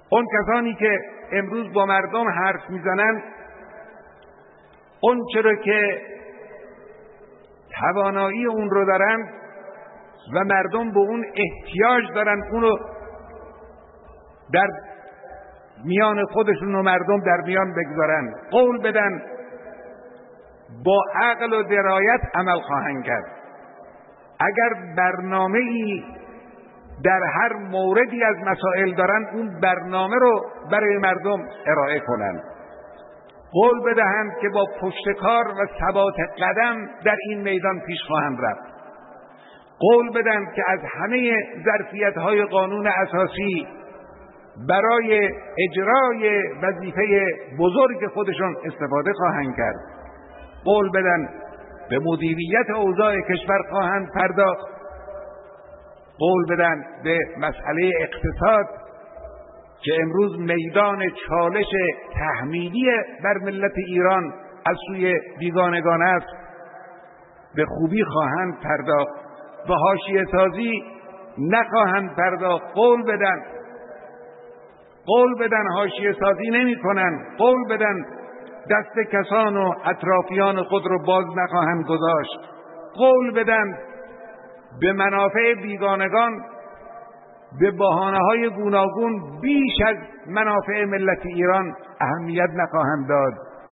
اون کسانی که امروز با مردم حرف میزنن، اون چرا که توانایی اون رو دارن و مردم به اون احتیاج دارن، اونو در میان خودشون و مردم در میان بگذارن، قول بدن، با عقل و درایت عمل خواهند کرد. اگر برنامه‌ای در هر موردی از مسائل دارن، اون برنامه رو برای مردم ارائه کنند. قول بدهند که با پشتکار و ثبات قدم در این میدان پیش خواهند رفت. قول بدهند که از همه ظرفیت‌های قانون اساسی برای اجرای وظیفه بزرگ خودشون استفاده خواهند کرد. قول بدن به مدیریت اوضاع کشور خواهند پرداخت. قول بدن به مسئله اقتصاد که امروز میدان چالش تحمیلی بر ملت ایران از سوی بیگانگان است، به خوبی خواهند پرداخت. به حاشیه سازی نخواهند پرداخت. قول بدن حاشیه سازی نمی کنند. قول بدن دست کسان و اطرافیان خود رو باز نخواهند گذاشت. قول بدن به منافع بیگانگان به بهانه‌های گوناگون بیش از منافع ملت ایران اهمیت نخواهند داد.